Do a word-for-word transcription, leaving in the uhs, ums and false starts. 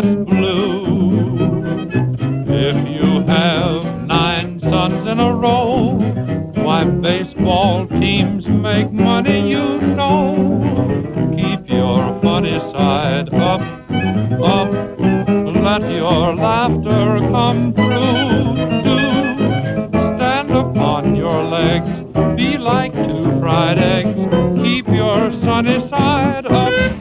blue. If you have nine sons in a row, why, baseball teams make money, you know. Keep your funny side up, up, let your laughter come through. Do stand upon your legs, be like two fried eggs, keep your sunny side up.